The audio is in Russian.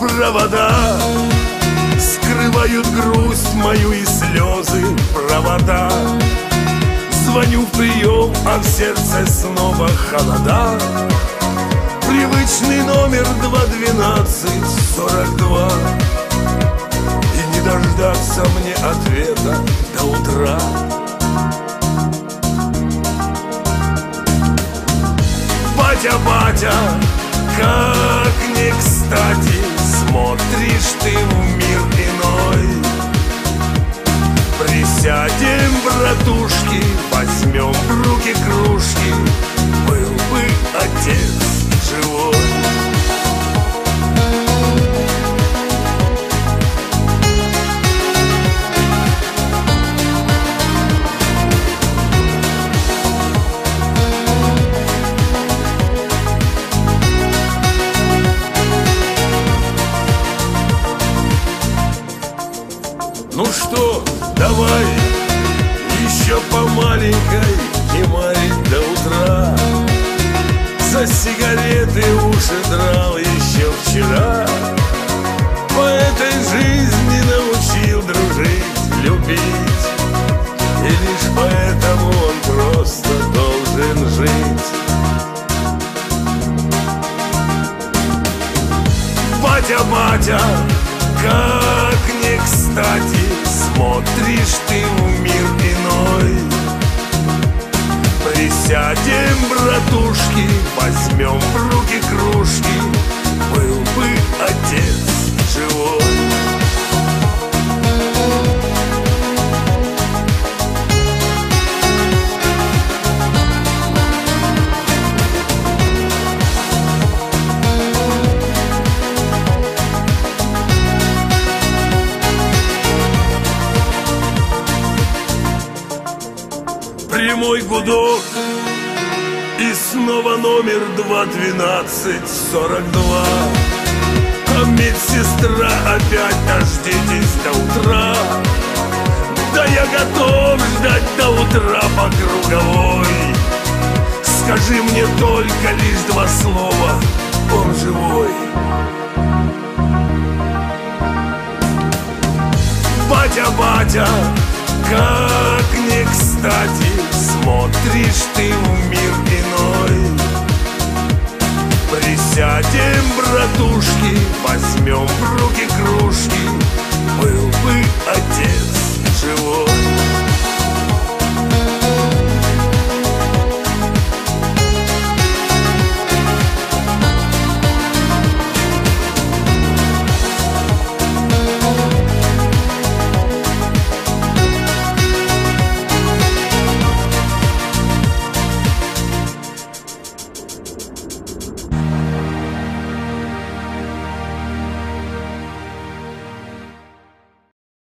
Провода скрывают грусть мою и слезы. Провода. Звоню в прием, а в сердце снова холода. Привычный номер 212-42. И не дождаться мне ответа до утра. Батя, батя, как не кстати смотришь ты в мир иной. Присядем, братушки, возьмем в руки кружки. Был бы отец живой. Ну что, давай еще по маленькой кемарить до утра. За сигареты уши драл еще вчера. По этой жизни научил дружить, любить. И лишь поэтому он просто должен жить. Батя, батя, как не кстати смотришь ты в мир иной. Присядем, братушки, возьмем в руки кружки. Был бы отец живой. Прямой гудок, и снова номер 212-42. А медсестра опять дождитесь до утра. Да я готов ждать до утра по круговой. Скажи мне только лишь два слова: он живой. Батя, батя, как не кстати смотришь ты